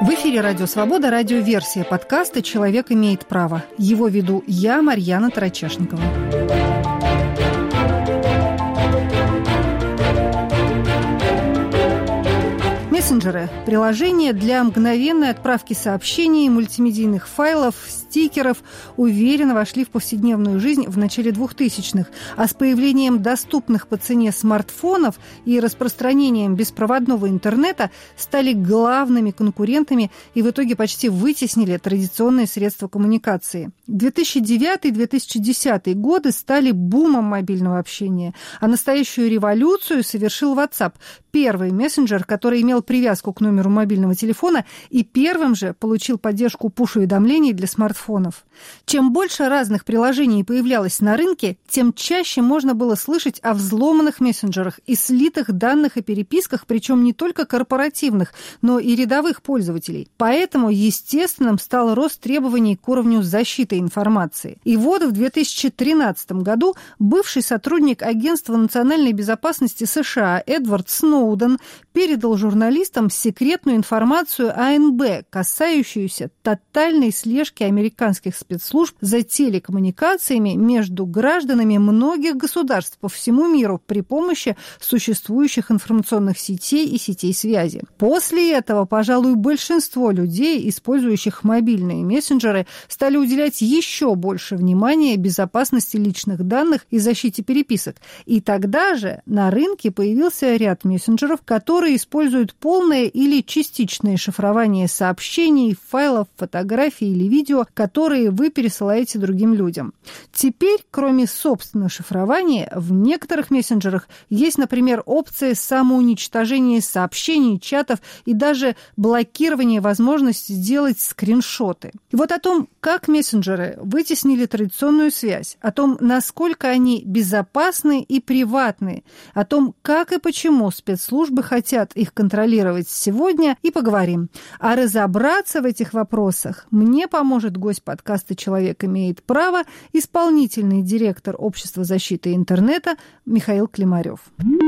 В эфире «Радио Свобода», радиоверсия подкаста «Человек имеет право». Его веду я, Марьяна Тарачешникова. Мессенджеры – приложения для мгновенной отправки сообщений, мультимедийных файлов, стикеров уверенно вошли в повседневную жизнь в начале 2000-х, а с появлением доступных по цене смартфонов и распространением беспроводного интернета стали главными конкурентами и в итоге почти вытеснили традиционные средства коммуникации. 2009-2010 годы стали бумом мобильного общения, а настоящую революцию совершил WhatsApp – первый мессенджер, который имел привязку к номеру мобильного телефона и первым же получил поддержку пуш-уведомлений для смартфонов. Чем больше разных приложений появлялось на рынке, тем чаще можно было слышать о взломанных мессенджерах и слитых данных и переписках, причем не только корпоративных, но и рядовых пользователей. Поэтому естественным стал рост требований к уровню защиты информации. И вот в 2013 году бывший сотрудник Агентства национальной безопасности США Эдвард Сноуден передал журналистам секретную информацию АНБ, касающуюся тотальной слежки американских спецслужб за телекоммуникациями между гражданами многих государств по всему миру при помощи существующих информационных сетей и сетей связи. После этого, пожалуй, большинство людей, использующих мобильные мессенджеры, стали уделять еще больше внимания безопасности личных данных и защите переписок. И тогда же на рынке появился ряд мессенджеров, которые используют полное или частичное шифрование сообщений, файлов, фотографий или видео, которые вы пересылаете другим людям. Теперь, кроме собственного шифрования, в некоторых мессенджерах есть, например, опция самоуничтожения сообщений, чатов и даже блокирование возможности сделать скриншоты. И вот о том, как мессенджеры вытеснили традиционную связь, о том, насколько они безопасны и приватны, о том, как и почему спецслужбы хотят их контролировать сегодня, и поговорим. А разобраться в этих вопросах мне поможет гость подкаста «Человек имеет право», исполнительный директор Общества защиты интернета Михаил Климарев.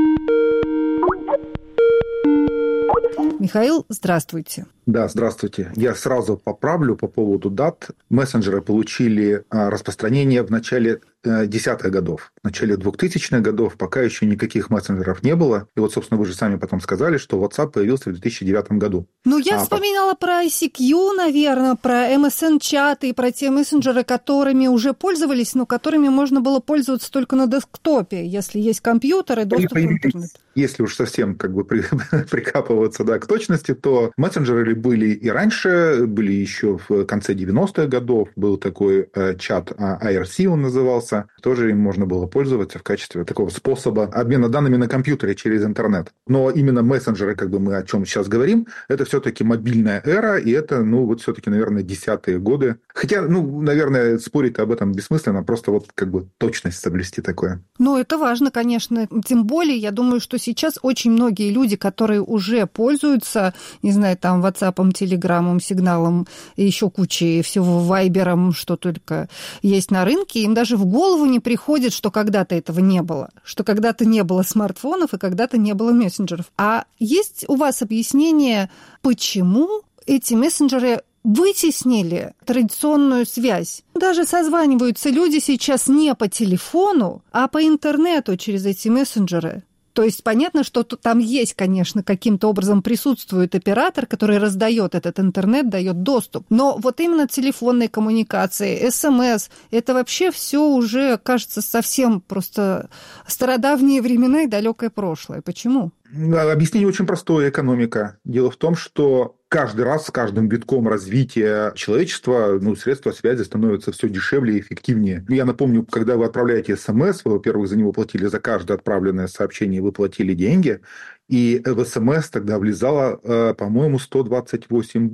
Михаил, здравствуйте. Да, здравствуйте. Я сразу поправлю по поводу дат. Мессенджеры получили распространение в начале 10-х годов. В начале 2000-х годов пока еще никаких мессенджеров не было. И вот, собственно, вы же сами потом сказали, что WhatsApp появился в 2009 году. Ну, я вспоминала про ICQ, наверное, про MSN-чаты и про те мессенджеры, которыми уже пользовались, но которыми можно было пользоваться только на десктопе, если есть компьютер и доступ к интернету. Если уж совсем прикапываться к точности, то мессенджеры были и раньше, были еще в конце 90-х годов. Был такой чат IRC, он назывался. Тоже им можно было пользоваться в качестве такого способа обмена данными на компьютере через интернет. Но именно мессенджеры, мы о чем сейчас говорим, это все-таки мобильная эра, и это, все-таки, наверное, 10-е годы. Хотя, наверное, спорить об этом бессмысленно, просто точность соблюсти такое. Это важно, конечно. Тем более, я думаю, что сейчас очень многие люди, которые уже пользуются, не знаю, там, WhatsApp, Телеграмом, Сигналом и еще кучей всего, Вайбером, что только есть на рынке, им даже в голову не приходит, что когда-то этого не было, что когда-то не было смартфонов и когда-то не было мессенджеров. А есть у вас объяснение, почему эти мессенджеры вытеснили традиционную связь? Даже созваниваются люди сейчас не по телефону, а по интернету через эти мессенджеры. То есть понятно, что там есть, конечно, каким-то образом присутствует оператор, который раздает этот интернет, дает доступ. Но вот именно телефонные коммуникации, СМС, это вообще все уже, кажется, совсем просто стародавние времена и далекое прошлое. Почему? Объяснение очень простое – экономика. Дело в том, что каждый раз с каждым витком развития человечества средства связи становятся все дешевле и эффективнее. Я напомню, когда вы отправляете СМС, вы, во-первых, за него платили, за каждое отправленное сообщение вы платили деньги, и в СМС тогда влезало, по-моему, 128 букв.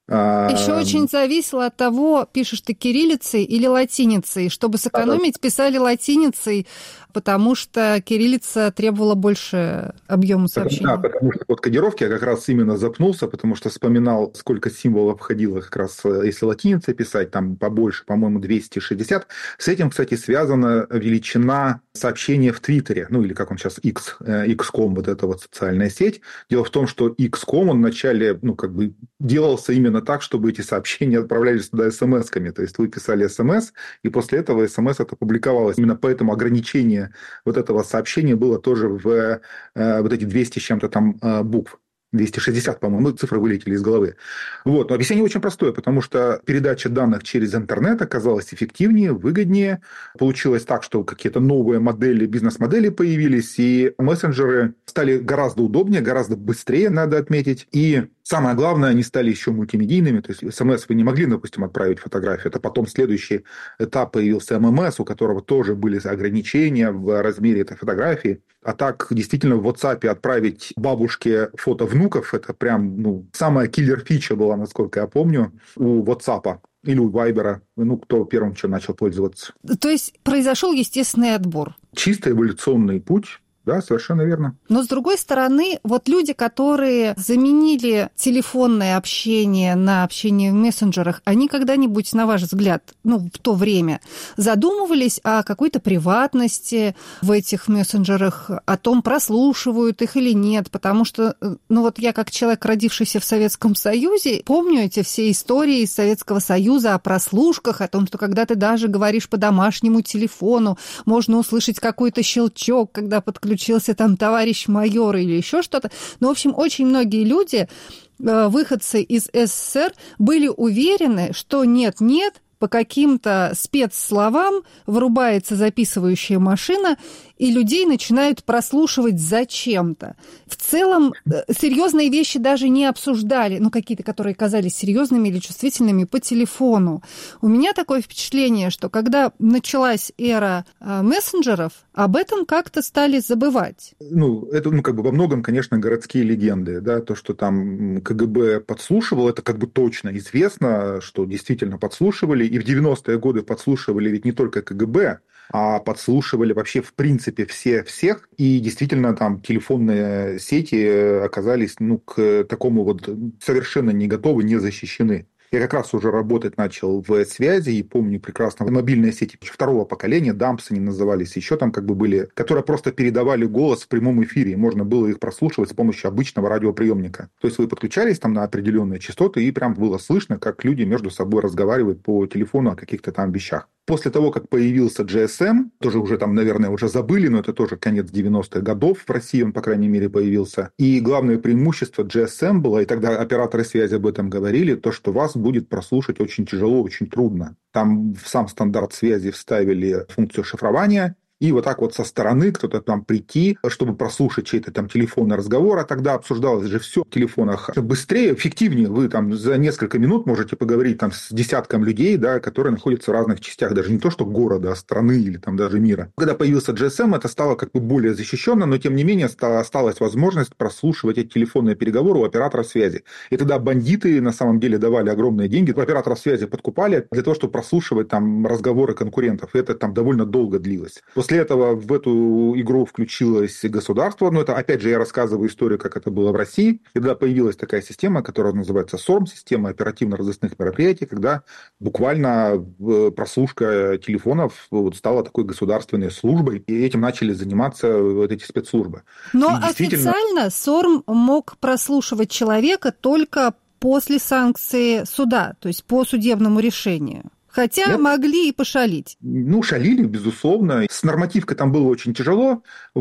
Еще очень зависело от того, пишешь ты кириллицей или латиницей. Чтобы сэкономить, писали латиницей, потому что кириллица требовала больше объема сообщений. Да, потому что под кодировки я как раз именно запнулся, потому что вспоминал, сколько символов входило как раз, если латиницей писать, там побольше, по-моему, 260. С этим, кстати, связана величина сообщения в Твиттере, ну или как он сейчас, X.com, вот эта вот социальная сеть. Дело в том, что X.com, он вначале, делался именно так, чтобы эти сообщения отправлялись туда смс-ками. То есть вы писали смс, и после этого смс это публиковалось. Именно поэтому ограничение вот этого сообщения было тоже в вот эти 200 с чем-то там букв. 260, по-моему, цифры вылетели из головы. Вот. Но объяснение очень простое, потому что передача данных через интернет оказалась эффективнее, выгоднее. Получилось так, что какие-то новые модели, бизнес-модели появились, и мессенджеры стали гораздо удобнее, гораздо быстрее, надо отметить. И самое главное, они стали еще мультимедийными. То есть СМС вы не могли, допустим, отправить фотографию. Это потом следующий этап появился ММС, у которого тоже были ограничения в размере этой фотографии. А так, действительно, в WhatsApp отправить бабушке фото внуков, это прям, самая киллер-фича была, насколько я помню, у WhatsApp или у Viber, кто первым что начал пользоваться. То есть произошел естественный отбор. Чисто эволюционный путь. Да, совершенно верно. Но, с другой стороны, вот люди, которые заменили телефонное общение на общение в мессенджерах, они когда-нибудь, на ваш взгляд, в то время задумывались о какой-то приватности в этих мессенджерах, о том, прослушивают их или нет? Потому что, я как человек, родившийся в Советском Союзе, помню эти все истории из Советского Союза о прослушках, о том, что когда ты даже говоришь по домашнему телефону, можно услышать какой-то щелчок, когда подключаешься там товарищ майор или еще что-то. В общем, очень многие люди, выходцы из СССР, были уверены, что нет-нет, по каким-то спецсловам врубается записывающая машина, и людей начинают прослушивать зачем-то. В целом серьезные вещи даже не обсуждали, какие-то, которые казались серьезными или чувствительными по телефону. У меня такое впечатление, что когда началась эра мессенджеров, об этом как-то стали забывать. Это, во многом, конечно, городские легенды, да, то, что там КГБ подслушивало, это точно известно, что действительно подслушивали, и в 90-е годы подслушивали ведь не только КГБ, а подслушивали вообще в принципе всех, и действительно там телефонные сети оказались к такому совершенно не готовы, не защищены. Я как раз уже работать начал в связи и помню прекрасно мобильные сети второго поколения, дампсы они назывались, еще там были, которые просто передавали голос в прямом эфире, можно было их прослушивать с помощью обычного радиоприемника. То есть вы подключались там на определенные частоты, и прям было слышно, как люди между собой разговаривают по телефону о каких-то там вещах. После того, как появился GSM, тоже уже там, наверное, уже забыли, но это тоже конец 90-х годов в России, он, по крайней мере, появился. И главное преимущество GSM было, и тогда операторы связи об этом говорили, то, что вас будет прослушать очень тяжело, очень трудно. Там в сам стандарт связи вставили функцию шифрования, и вот так со стороны кто-то там прийти, чтобы прослушать чей-то там телефонный разговор, а тогда обсуждалось же все в телефонах быстрее, эффективнее. Вы там за несколько минут можете поговорить там с десятком людей, да, которые находятся в разных частях, даже не то что города, а страны или там даже мира. Когда появился GSM, это стало более защищенно, но тем не менее осталась возможность прослушивать эти телефонные переговоры у операторов связи. И тогда бандиты на самом деле давали огромные деньги, операторов связи подкупали для того, чтобы прослушивать там разговоры конкурентов. И это там довольно долго длилось. После этого в эту игру включилось государство. Но это, опять же, я рассказываю историю, как это было в России. И тогда появилась такая система, которая называется SORM, система оперативно-розыскных мероприятий, когда буквально прослушка телефонов стала такой государственной службой, и этим начали заниматься эти спецслужбы. Но официально SORM мог прослушивать человека только после санкции суда, то есть по судебному решению. Хотя могли и пошалить. Шалили, безусловно. С нормативкой там было очень тяжело.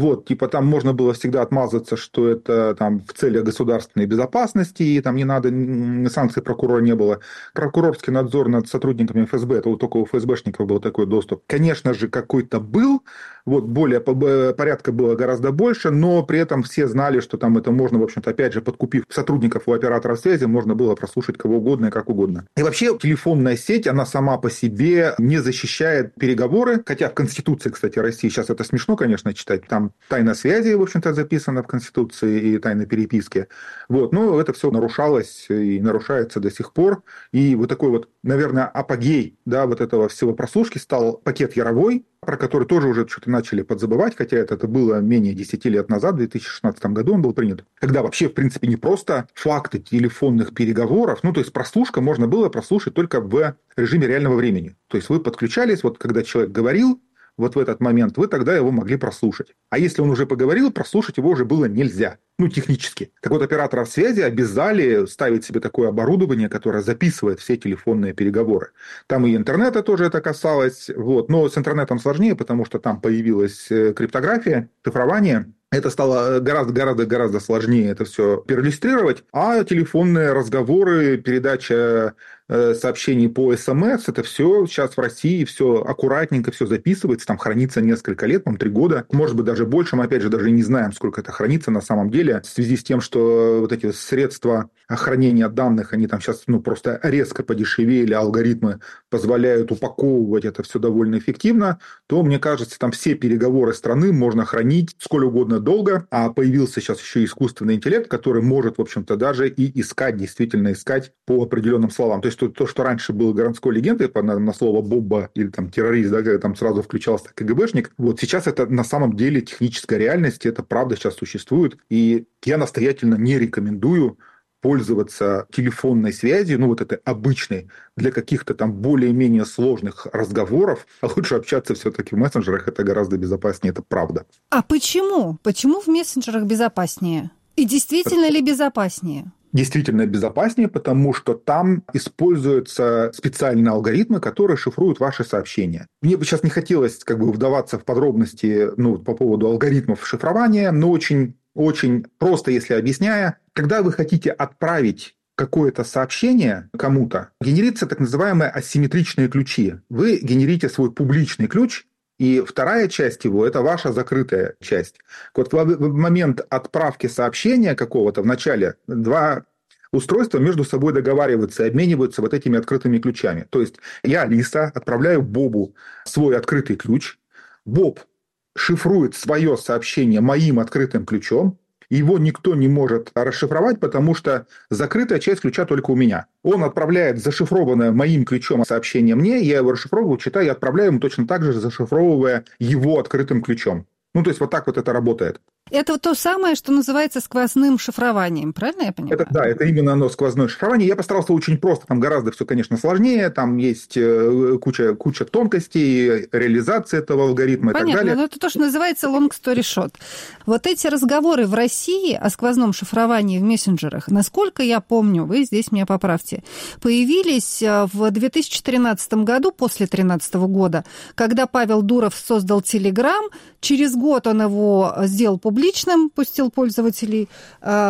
Там можно было всегда отмазаться, что это там в целях государственной безопасности, и там не надо, санкций прокурора не было. Прокурорский надзор над сотрудниками ФСБ, это только у ФСБшников был такой доступ. Конечно же, какой-то был, более порядка было гораздо больше, но при этом все знали, что там это можно, в общем-то, опять же, подкупив сотрудников у оператора связи, можно было прослушать кого угодно и как угодно. И вообще телефонная сеть, она сама по по себе не защищает переговоры, хотя в Конституции, кстати, России, сейчас это смешно, конечно, читать, там тайна связи, в общем-то, записана в Конституции и тайна переписки, вот, но это все нарушалось и нарушается до сих пор, и вот такой вот, наверное, апогей, да, вот этого всего прослушки стал пакет Яровой, про который тоже уже что-то начали подзабывать, хотя это было менее 10 лет назад, в 2016 году он был принят, когда вообще, в принципе, не просто факты телефонных переговоров, ну, то есть прослушка можно было прослушать только в режиме реального времени. То есть вы подключались, вот когда человек говорил, вот в этот момент вы тогда его могли прослушать. А если он уже поговорил, прослушать его уже было нельзя. Ну, технически. Так вот, операторов связи обязали ставить себе такое оборудование, которое записывает все телефонные переговоры. Там и интернета тоже это касалось. Вот. Но с интернетом сложнее, потому что там появилась криптография, шифрование. Это стало гораздо сложнее это все переиллюстрировать. А телефонные разговоры, передача сообщений по СМС, это все сейчас в России, все аккуратненько, все записывается, там хранится несколько лет, 3 года, может быть, даже больше, мы опять же даже не знаем, сколько это хранится на самом деле, в связи с тем, что вот эти средства хранения данных, они там сейчас просто резко подешевели, алгоритмы позволяют упаковывать это все довольно эффективно, то, мне кажется, там все переговоры страны можно хранить сколь угодно долго, а появился сейчас еще искусственный интеллект, который может, в общем-то, даже и искать, действительно искать по определенным словам. То есть то, что раньше было городской легендой на слово «бомба» или там террорист, да, когда там сразу включался КГБшник, вот сейчас это на самом деле техническая реальность, это правда сейчас существует, и я настоятельно не рекомендую пользоваться телефонной связью, ну вот этой обычной, для каких-то там более-менее сложных разговоров, а лучше общаться все-таки в мессенджерах, это гораздо безопаснее, это правда. А почему? Почему в мессенджерах безопаснее? И действительно ли безопаснее? Действительно безопаснее, потому что там используются специальные алгоритмы, которые шифруют ваши сообщения. Мне бы сейчас не хотелось вдаваться в подробности по поводу алгоритмов шифрования, но очень просто, если объясняя, когда вы хотите отправить какое-то сообщение кому-то, генерится так называемые асимметричные ключи. Вы генерите свой публичный ключ, и вторая часть его – это ваша закрытая часть. Вот в момент отправки сообщения какого-то в начале два устройства между собой договариваются и обмениваются вот этими открытыми ключами. То есть я, Алиса, отправляю Бобу свой открытый ключ, Боб шифрует свое сообщение моим открытым ключом, его никто не может расшифровать, потому что закрытая часть ключа только у меня. Он отправляет зашифрованное моим ключом сообщение мне, я его расшифровываю, читаю и отправляю ему точно так же, зашифровывая его открытым ключом. Ну, то есть вот так вот это работает. Это то самое, что называется сквозным шифрованием, правильно я понимаю? Это именно оно, сквозное шифрование. Я постарался очень просто, там гораздо все, конечно, сложнее, там есть куча тонкостей, реализации этого алгоритма. Понятно, и так далее. Но это то, что называется long story short. Вот эти разговоры в России о сквозном шифровании в мессенджерах, насколько я помню, вы здесь меня поправьте, появились в 2013 году, после 2013 года, когда Павел Дуров создал Telegram, через год он его сделал публичным, пустил пользователей в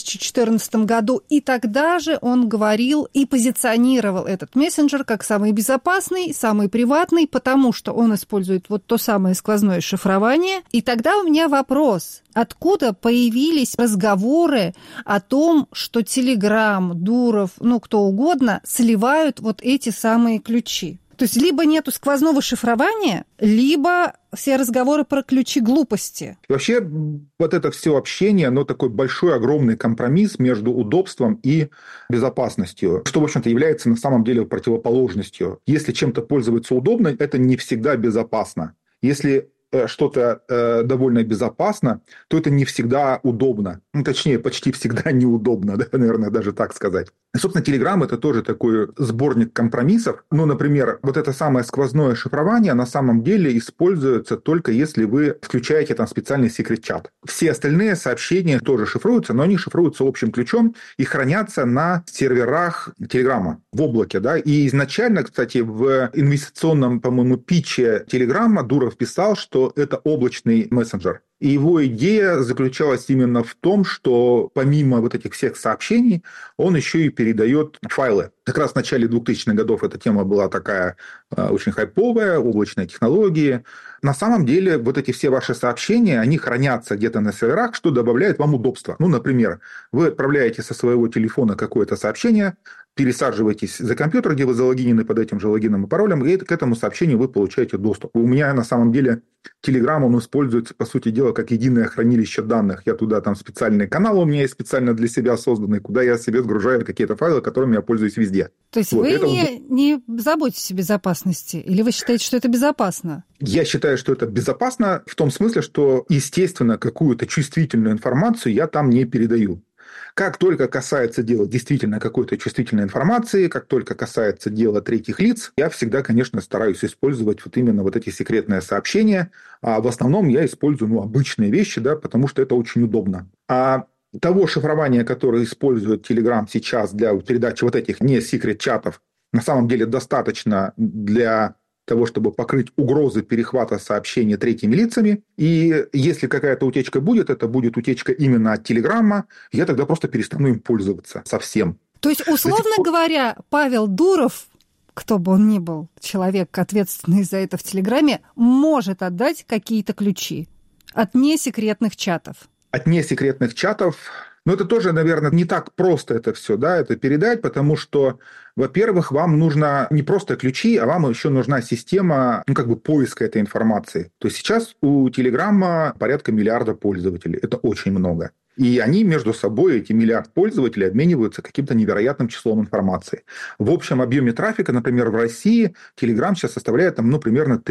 2014 году, и тогда же он говорил и позиционировал этот мессенджер как самый безопасный, самый приватный, потому что он использует вот то самое сквозное шифрование. И тогда у меня вопрос, откуда появились разговоры о том, что Telegram, Дуров, кто угодно, сливают вот эти самые ключи? То есть либо нету сквозного шифрования, либо все разговоры про ключи глупости. Вообще вот это все общение, оно такой большой, огромный компромисс между удобством и безопасностью, что, в общем-то, является на самом деле противоположностью. Если чем-то пользоваться удобно, это не всегда безопасно. Если что-то довольно безопасно, то это не всегда удобно. Точнее, почти всегда неудобно, да, наверное, даже так сказать. И, собственно, Telegram – это тоже такой сборник компромиссов. Например, вот это самое сквозное шифрование на самом деле используется только если вы включаете там специальный секрет-чат. Все остальные сообщения тоже шифруются, но они шифруются общим ключом и хранятся на серверах Telegram в облаке. Да? И изначально, кстати, в инвестиционном, по-моему, питче Telegram Дуров писал, что это облачный мессенджер. И его идея заключалась именно в том, что помимо вот этих всех сообщений, он еще и передает файлы. Как раз в начале 2000-х годов эта тема была такая очень хайповая, облачные технологии. На самом деле вот эти все ваши сообщения, они хранятся где-то на серверах, что добавляет вам удобства. Например, вы отправляете со своего телефона какое-то сообщение, пересаживаетесь за компьютер, где вы залогинены под этим же логином и паролем, и к этому сообщению вы получаете доступ. У меня на самом деле Telegram, он используется, по сути дела, как единое хранилище данных. Я туда, там специальный канал у меня есть специально для себя созданный, куда я себе сгружаю какие-то файлы, которыми я пользуюсь везде. То есть вы не заботитесь о безопасности? Или вы считаете, что это безопасно? Я считаю, что это безопасно в том смысле, что, естественно, какую-то чувствительную информацию я там не передаю. Как только касается дела действительно какой-то чувствительной информации, как только касается дела третьих лиц, я всегда, конечно, стараюсь использовать вот именно вот эти секретные сообщения. А в основном я использую обычные вещи, да, потому что это очень удобно. А того шифрования, которое использует Telegram сейчас для передачи вот этих не секрет-чатов, на самом деле достаточно для того, чтобы покрыть угрозы перехвата сообщений третьими лицами. И если какая-то утечка будет, это будет утечка именно от Телеграма, я тогда просто перестану им пользоваться совсем. То есть, условно говоря, Павел Дуров, кто бы он ни был, человек, ответственный за это в Телеграме, может отдать какие-то ключи от несекретных чатов. От несекретных чатов... Но это тоже, наверное, не так просто это все, да, это передать, потому что, во-первых, вам нужно не просто ключи, а вам еще нужна система, поиска этой информации. То есть сейчас у Телеграма порядка миллиарда пользователей. Это очень много. И они между собой, эти миллиард пользователей, обмениваются каким-то невероятным числом информации. В общем объеме трафика, например, в России Telegram сейчас составляет примерно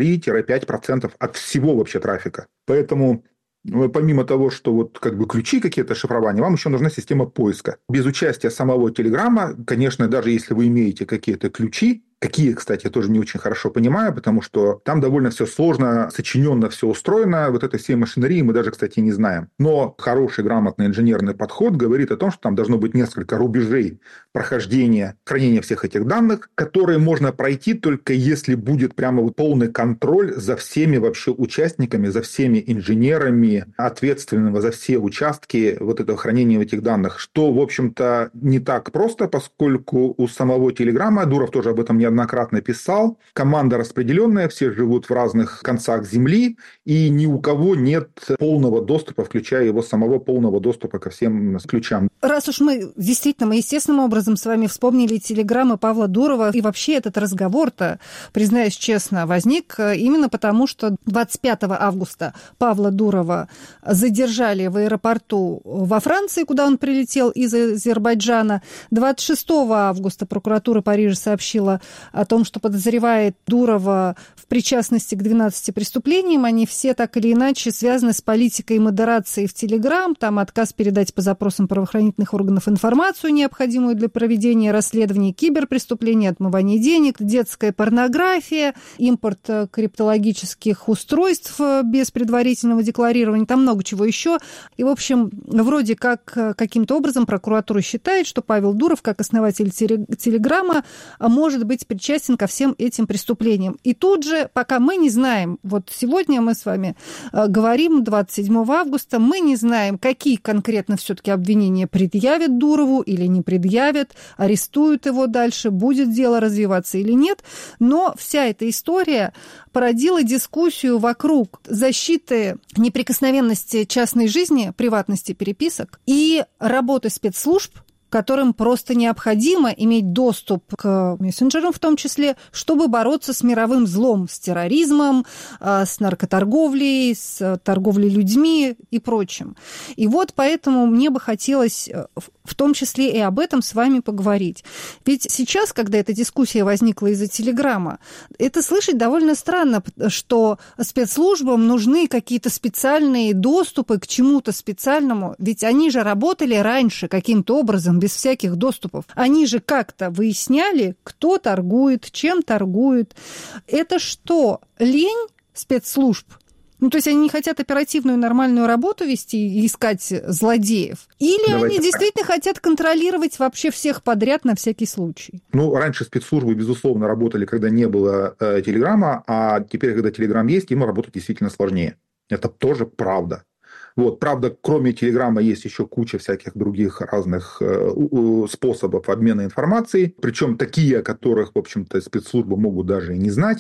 3-5% от всего вообще трафика. Поэтому... Помимо того, что ключи какие-то шифрования, вам еще нужна система поиска. Без участия самого Телеграма, конечно, даже если вы имеете какие-то ключи, какие, кстати, я тоже не очень хорошо понимаю, потому что там довольно все сложно, сочиненно все устроено. Вот этой всей машинерии мы даже, кстати, не знаем. Но хороший, грамотный инженерный подход говорит о том, что там должно быть несколько рубежей прохождения, хранения всех этих данных, которые можно пройти только если будет прямо полный контроль за всеми вообще участниками, за всеми инженерами, ответственными за все участки вот этого хранения этих данных. Что, в общем-то, не так просто, поскольку у самого Телеграма, Дуров тоже об этом неоднократно писал, команда распределенная, все живут в разных концах Земли, и ни у кого нет полного доступа, включая его самого полного доступа ко всем ключам. Раз уж мы естественным образом с вами вспомнили телеграммы Павла Дурова, и вообще этот разговор-то, признаюсь честно, возник именно потому, что 25 августа Павла Дурова задержали в аэропорту во Франции, куда он прилетел из Азербайджана. 26 августа прокуратура Парижа сообщила о том, что подозревает Дурова в причастности к 12 преступлениям. Они все так или иначе связаны с политикой модерации в Телеграм. Там отказ передать по запросам правоохранительных органов информацию, необходимую для проведения расследований, киберпреступлений, отмывания денег, детская порнография, импорт криптологических устройств без предварительного декларирования. Там много чего еще. И, в общем, вроде как каким-то образом прокуратура считает, что Павел Дуров, как основатель Телеграма, может быть причастен ко всем этим преступлениям. И тут же, пока мы не знаем, вот сегодня мы с вами говорим, 27 августа, мы не знаем, какие конкретно все-таки обвинения предъявят Дурову или не предъявят, арестуют его дальше, будет дело развиваться или нет. Но вся эта история породила дискуссию вокруг защиты неприкосновенности частной жизни, приватности переписок и работы спецслужб, которым просто необходимо иметь доступ к мессенджерам в том числе, чтобы бороться с мировым злом, с терроризмом, с наркоторговлей, с торговлей людьми и прочим. И вот поэтому мне бы хотелось в том числе и об этом с вами поговорить. Ведь сейчас, когда эта дискуссия возникла из-за Телеграма, это слышать довольно странно, что спецслужбам нужны какие-то специальные доступы к чему-то специальному, ведь они же работали раньше каким-то образом, без всяких доступов. Они же как-то выясняли, кто торгует, чем торгует. Это что, лень спецслужб? То есть они не хотят оперативную нормальную работу вести и искать злодеев? Или они действительно хотят контролировать вообще всех подряд на всякий случай? Раньше спецслужбы, безусловно, работали, когда не было Телеграма, а теперь, когда Телеграм есть, им работать действительно сложнее. Это тоже правда. Правда, кроме Телеграма есть еще куча всяких других разных способов обмена информацией, причем такие, о которых, в общем-то, спецслужбы могут даже и не знать.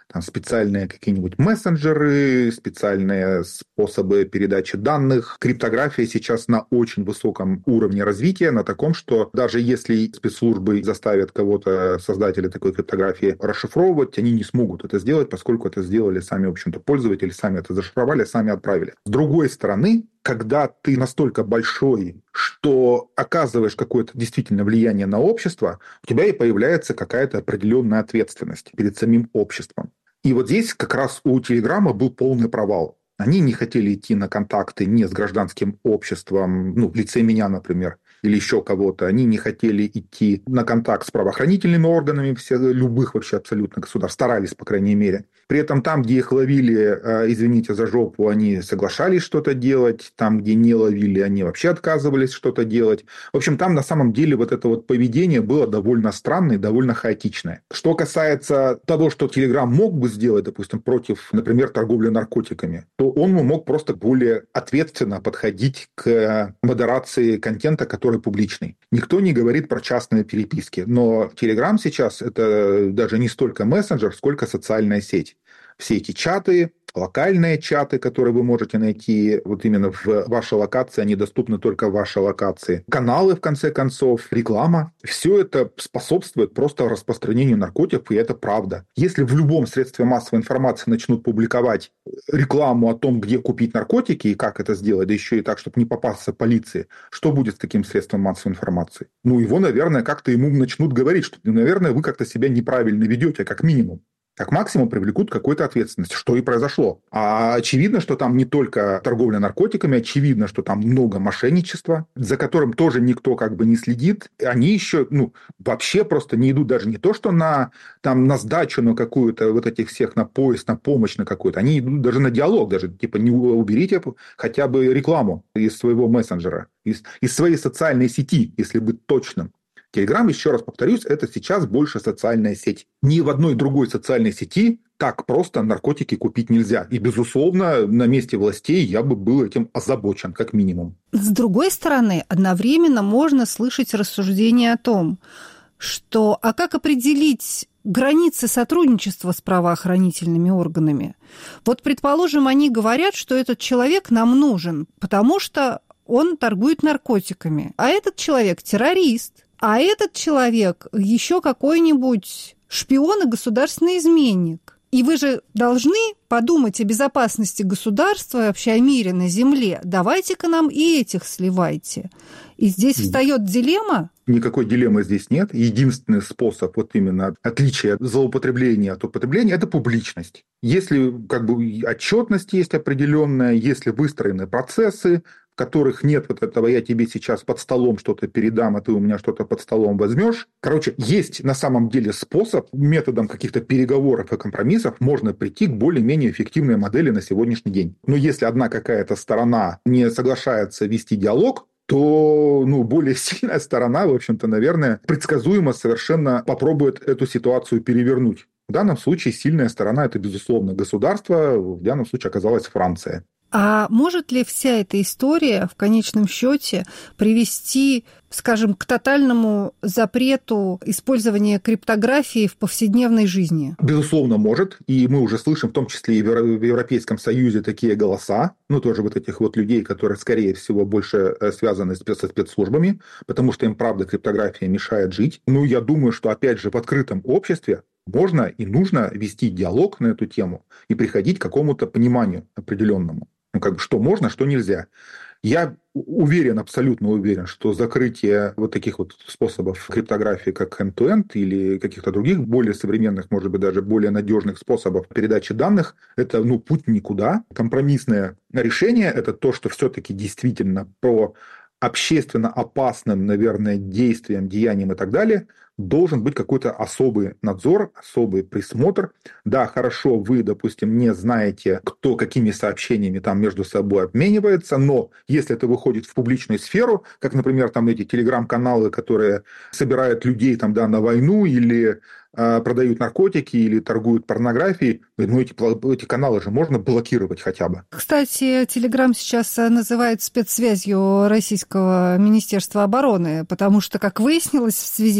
там специальные какие-нибудь мессенджеры, специальные способы передачи данных. Криптография сейчас на очень высоком уровне развития, на таком, что даже если спецслужбы заставят кого-то, создателя такой криптографии, расшифровывать, они не смогут это сделать, поскольку это сделали сами, в общем-то, пользователи, сами это зашифровали, сами отправили. С другой стороны, когда ты настолько большой, что оказываешь какое-то действительно влияние на общество, у тебя и появляется какая-то определенная ответственность перед самим обществом. И вот здесь как раз у Телеграма был полный провал. Они не хотели идти на контакты не с гражданским обществом, в лице меня, например, или еще кого-то. Они не хотели идти на контакт с правоохранительными органами любых вообще абсолютно государств. Старались, по крайней мере. При этом там, где их ловили, извините за жопу, они соглашались что-то делать. Там, где не ловили, они вообще отказывались что-то делать. В общем, там на самом деле вот это вот поведение было довольно странное, довольно хаотичное. Что касается того, что Telegram мог бы сделать, допустим, против, например, торговли наркотиками, то он мог просто более ответственно подходить к модерации контента, который публичный. Никто не говорит про частные переписки, но Telegram сейчас это даже не столько мессенджер, сколько социальная сеть. Все эти чаты, локальные чаты, которые вы можете найти вот именно в вашей локации, они доступны только в вашей локации. Каналы, в конце концов, реклама. Все это способствует просто распространению наркотиков, и это правда. Если в любом средстве массовой информации начнут публиковать рекламу о том, где купить наркотики и как это сделать, да еще и так, чтобы не попасться полиции, что будет с таким средством массовой информации? Его, наверное, как-то ему начнут говорить, что, наверное, вы как-то себя неправильно ведете, как минимум. Как максимум привлекут к какой-то ответственности, что и произошло. А очевидно, что там не только торговля наркотиками, очевидно, что там много мошенничества, за которым тоже никто как бы не следит. Они еще, вообще просто не идут даже не то, что на сдачу на какую-то вот этих всех, на поиск, на помощь на какую-то. Они идут даже на диалог, даже типа не уберите хотя бы рекламу из своего мессенджера, из своей социальной сети, если быть точным. Telegram, еще раз повторюсь, это сейчас больше социальная сеть. Ни в одной другой социальной сети так просто наркотики купить нельзя. И, безусловно, на месте властей я бы был этим озабочен, как минимум. С другой стороны, одновременно можно слышать рассуждения о том, что как определить границы сотрудничества с правоохранительными органами? Вот, предположим, они говорят, что этот человек нам нужен, потому что он торгует наркотиками, а этот человек террорист. А этот человек еще какой-нибудь шпион и государственный изменник. И вы же должны подумать о безопасности государства и вообще о мире на земле. Давайте-ка нам и этих сливайте. И здесь встает дилемма. Никакой дилеммы здесь нет. Единственный способ вот именно отличия злоупотребления от употребления – это публичность. Если как бы отчетность есть определенная, если выстроены процессы, в которых нет вот этого «я тебе сейчас под столом что-то передам, а ты у меня что-то под столом возьмешь». Короче, есть на самом деле способ, методом каких-то переговоров и компромиссов можно прийти к более-менее эффективной модели на сегодняшний день. Но если одна какая-то сторона не соглашается вести диалог, то более сильная сторона, в общем-то, наверное, предсказуемо совершенно попробует эту ситуацию перевернуть. В данном случае сильная сторона – это, безусловно, государство, в данном случае оказалась Франция. А может ли вся эта история в конечном счете привести, скажем, к тотальному запрету использования криптографии в повседневной жизни? Безусловно, может. И мы уже слышим, в том числе и в Европейском Союзе, такие голоса, тоже вот этих вот людей, которые, скорее всего, больше связаны со спецслужбами, потому что им, правда, криптография мешает жить. Я думаю, что, опять же, в открытом обществе можно и нужно вести диалог на эту тему и приходить к какому-то пониманию определенному. Что можно, что нельзя. Я уверен, абсолютно уверен, что закрытие вот таких вот способов криптографии, как end-to-end или каких-то других более современных, может быть, даже более надежных способов передачи данных, это путь никуда. Компромиссное решение – это то, что все-таки действительно по общественно опасным, наверное, действиям, деяниям и так далее должен быть какой-то особый надзор, особый присмотр. Да, хорошо, вы, допустим, не знаете, кто какими сообщениями там между собой обменивается, но если это выходит в публичную сферу, как, например, там эти телеграм-каналы, которые собирают людей там, на войну или продают наркотики или торгуют порнографией, эти каналы же можно блокировать хотя бы. Кстати, Telegram сейчас называют спецсвязью Российского Министерства обороны, потому что, как выяснилось в связи с этим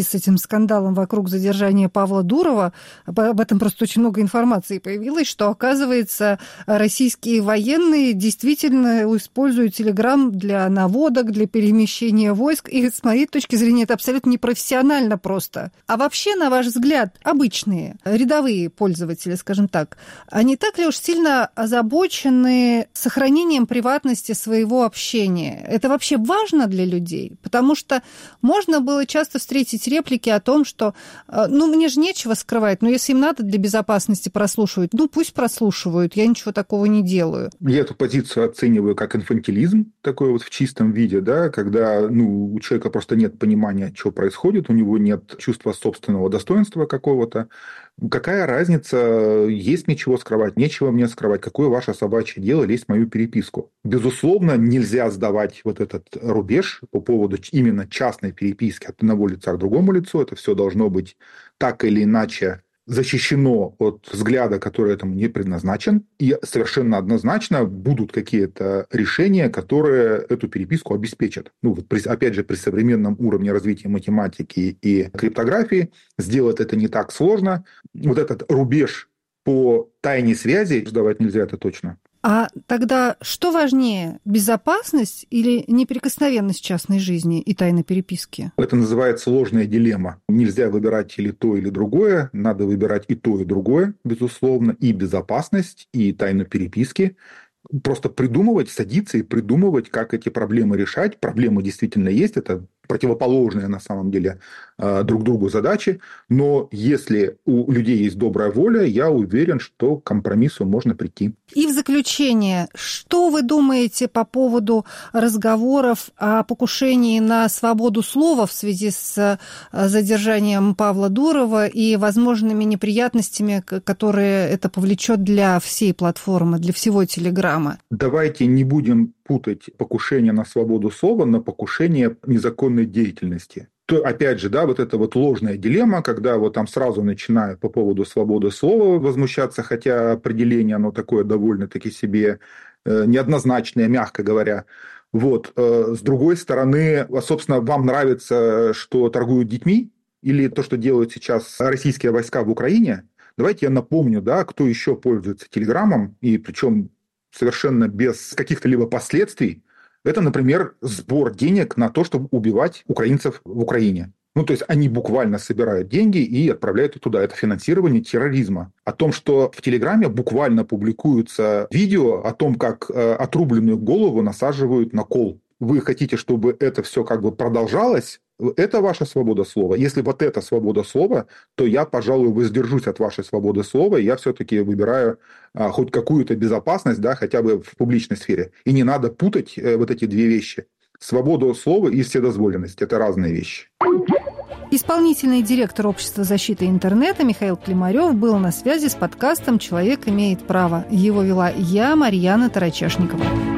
скандалом вокруг задержания Павла Дурова, об этом просто очень много информации появилось, что, оказывается, российские военные действительно используют Telegram для наводок, для перемещения войск. И с моей точки зрения это абсолютно непрофессионально просто. А вообще, на ваш взгляд, обычные, рядовые пользователи, скажем так, они так ли уж сильно озабочены сохранением приватности своего общения? Это вообще важно для людей? Потому что можно было часто встретить реплики о том, что мне же нечего скрывать, но если им надо для безопасности прослушивать, пусть прослушивают, я ничего такого не делаю. Я эту позицию оцениваю как инфантилизм, такой вот в чистом виде, да, когда у человека просто нет понимания, что происходит, у него нет чувства собственного достоинства какого-то. Какая разница, есть мне чего скрывать, нечего мне скрывать, какое ваше собачье дело лезть в мою переписку? Безусловно, нельзя сдавать вот этот рубеж по поводу именно частной переписки от одного лица к другому лицу. Это все должно быть так или иначе защищено от взгляда, который этому не предназначен, и совершенно однозначно будут какие-то решения, которые эту переписку обеспечат. Опять же, при современном уровне развития математики и криптографии сделать это не так сложно. Вот этот рубеж по тайне связи сдавать нельзя, это точно. А тогда что важнее, безопасность или неприкосновенность частной жизни и тайны переписки? Это называется ложная дилемма. Нельзя выбирать или то, или другое. Надо выбирать и то, и другое, безусловно. И безопасность, и тайну переписки. Просто садиться и придумывать, как эти проблемы решать. Проблемы действительно есть. Это противоположные на самом деле друг другу задачи. Но если у людей есть добрая воля, я уверен, что к компромиссу можно прийти. И в заключение, что вы думаете по поводу разговоров о покушении на свободу слова в связи с задержанием Павла Дурова и возможными неприятностями, которые это повлечет для всей платформы, для всего Телеграма? Давайте не будем путать покушение на свободу слова на покушение незаконной деятельности. То, опять же, вот эта вот ложная дилемма, когда там сразу начинают по поводу свободы слова возмущаться, хотя определение оно такое довольно-таки себе неоднозначное, мягко говоря. С другой стороны, собственно, вам нравится, что торгуют детьми, или то, что делают сейчас российские войска в Украине? Давайте я напомню, кто еще пользуется Телеграмом, и причем совершенно без каких-то либо последствий. Это, например, сбор денег на то, чтобы убивать украинцев в Украине. То есть они буквально собирают деньги и отправляют их туда. Это финансирование терроризма. О том, что в Телеграме буквально публикуются видео о том, как отрубленную голову насаживают на кол. Вы хотите, чтобы это все продолжалось? Это ваша свобода слова. Если вот это свобода слова, то я, пожалуй, воздержусь от вашей свободы слова, и я все-таки выбираю хоть какую-то безопасность, хотя бы в публичной сфере. И не надо путать вот эти две вещи. Свободу слова и вседозволенность – это разные вещи. Исполнительный директор Общества защиты интернета Михаил Климарев был на связи с подкастом «Человек имеет право». Его вела я, Марьяна Тарачешникова.